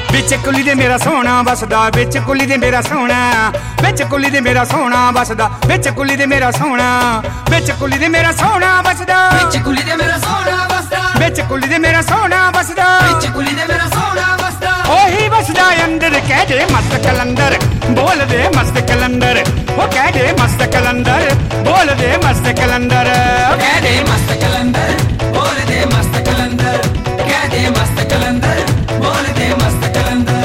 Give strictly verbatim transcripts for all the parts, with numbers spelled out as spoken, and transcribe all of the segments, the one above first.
विच कुली दे मेरा सोना बसदा, विच कुली दे मेरा सोना, विच कुली दे मेरा सोना बसदा, विच कुली दे मेरा सोना, विच कुली दे मेरा सोना बसदा, विच कुली दे मेरा सोना बसदा, विच कुली दे मेरा सोना बसदा, विच कुली दे मेरा सोना बसदा। ओही बसदा अंदर कह दे मस्त कलंदर, बोल दे मस्त कलंदर, वो कह दे मस्त कलंदर, बोल दे मस्त कलंदर, कह दे मस्त कलंदर, बोल दे मस्त कलंदर, कह दे मस्त कलंदर, बोल दे मस्त कलंदर।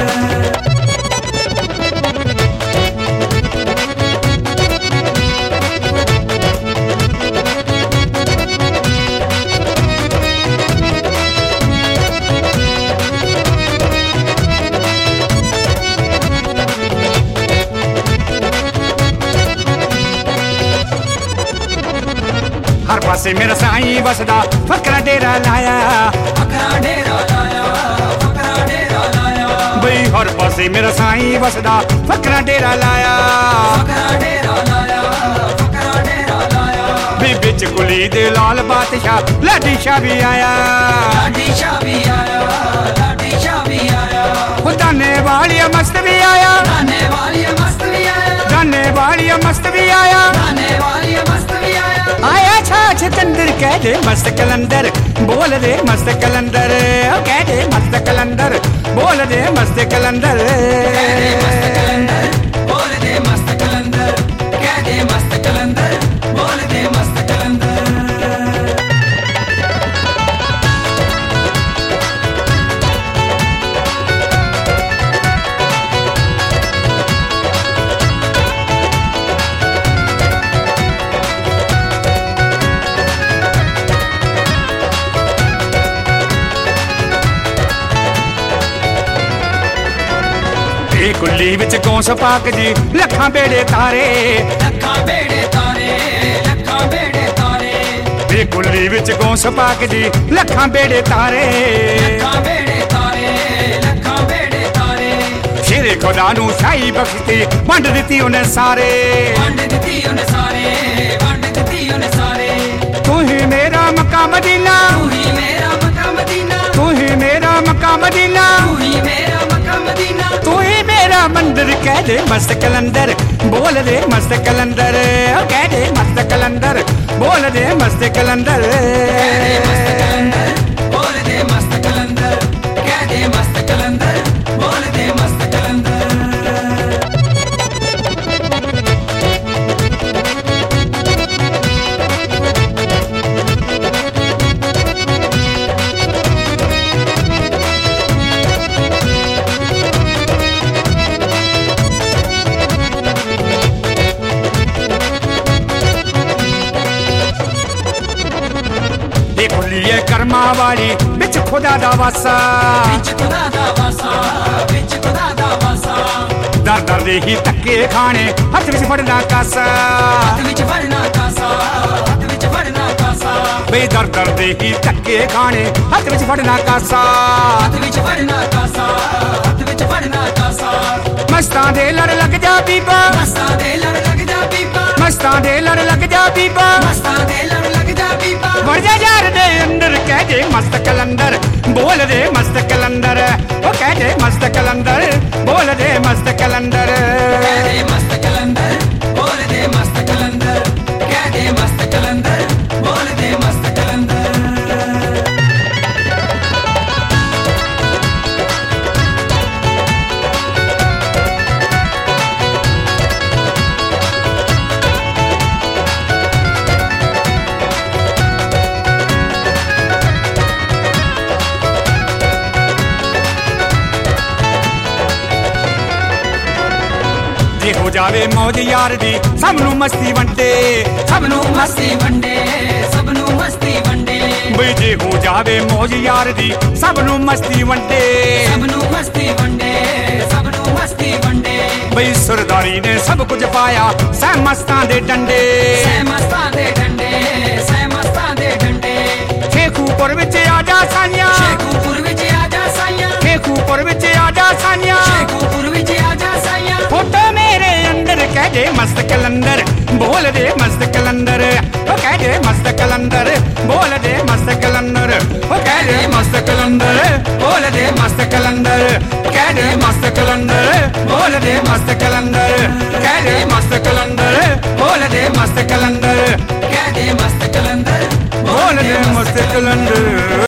हर पासे मेरा साईं बसदा, फकरा डेरा लाया, फकरा डेरा लाया, फकरा डेरा लाया, बई हर पासे मेरा साईं बसदा, फकरा डेरा लाया, फकरा डेरा लाया, फकरा डेरा लाया। बी बिच कुली दे लाल बादशाह लाडी शाह भी आया, लाडी शाह भी आया, लाडी शाह भी आया, दाने वालिया मस्त भी आया, दाने वालिया मस्त भी आया, दाने वालिया मस्त भी आया, दाने वालिया मस्त भी आया। आया छाछ तंदर कह दे मस्त कलंदर, बोल दे मस्त कलंदर, कह दे मस्त कलंदर, बोल दे मस्त कलंदर, कह दे मस्त कलंदर, बोल दे मस्त कलंदर, कह दे मस्त कलंदर, बोल दे मस्त कलंदर। कुली विच गौस पाक जी लखां बेड़े तारे, लखां बेड़े तारे, लखां बेड़े तारे, बे कुली विच गौस पाक जी लखां बेड़े तारे, लखां बेड़े तारे, लखां बेड़े तारे। शेरे खुदा नू शाही बख्शती वंड दित्ती उन्हें सारे, वंड दित्ती उन्हें सारे, वंड दित्ती उन्हें सारे। तू ही मेरा मक्का मदीना, तू ही मेरा मक्का मदीना, तू ही मेरा मक्का मदीना, तू ही मेरा मक्का मदीना, तू ही मेरा मंदिर कह दे मस्त कलंदर, बोल दे मस्त कलंदर, कह दे मस्त कलंदर, बोल दे मस्त कलंदर, कह दे मस्त कलंदर, बोल दे मस्त कलंदर, कह दे मस्त कलंदर, बोल दे मस्त कलंदर। कर्मा वाली बिच खुदा दा वासा, बिच खुदा दा वासा, बिच खुदा दा वासा। दर दर दे ही धक्के खाने हथ विच फड़ना कासा, हथ विच फड़ना कासा, हथ विच फड़ना कासा। बे दर दर दे ही धक्के खाने हथ विच फड़ना कासा, हथ विच फड़ना कासा, हथ विच फड़ना कासा। मस्तां दे लड़ लग जा बीबा, मस्तां दे लड़ लग जा बीबा, मस्तां दे लड़ लग जा बीबा, मस्तां दे लड़ लग जा बीबा। बढ़ जा यार दे अंदर कह दे मस्त कलंदर, बोल दे मस्त कलंदर, ओ कह दे मस्त कलंदर, बोल दे मस्त कलंदर, कह दे मस्त कलंदर, बोल दे मस्त कलंदर, कह दे मस्त कलंदर, बोल दे मस्त कलंदर। हो जावे मौज यार दी सबनू मस्ती वंडे, सबनू मस्ती वंडे, सबनू मस्ती वंडे। बई जे हो जावे मौज यार दी सबनू मस्ती वंडे, सबनू मस्ती वंडे, सबनू मस्ती वंडे। बई सरदारी ने सब कुछ पाया सै मस्तां दे डंडे, सै मस्तां दे डंडे, सै मस्तां दे डंडे। शेखूपुर विच आजा साइयां, शेखूपुर विच आजा साइयां, शेखूपुर विच आजा साइयां, शेखूपुर विच आजा साइयां। फोटो मेरे अंदर कह दे मस्त कलंदर, बोल दे मस्त कलंदर, ओ कह दे मस्त कलंदर, बोल दे मस्त कलंदर, ओ कह दे मस्त कलंदर, बोल दे मस्त कलंदर, कह दे मस्त कलंदर, बोल दे मस्त कलंदर, कह दे मस्त कलंदर, बोल दे मस्त कलंदर, कह दे मस्त कलंदर, बोल दे मस्त कलंदर।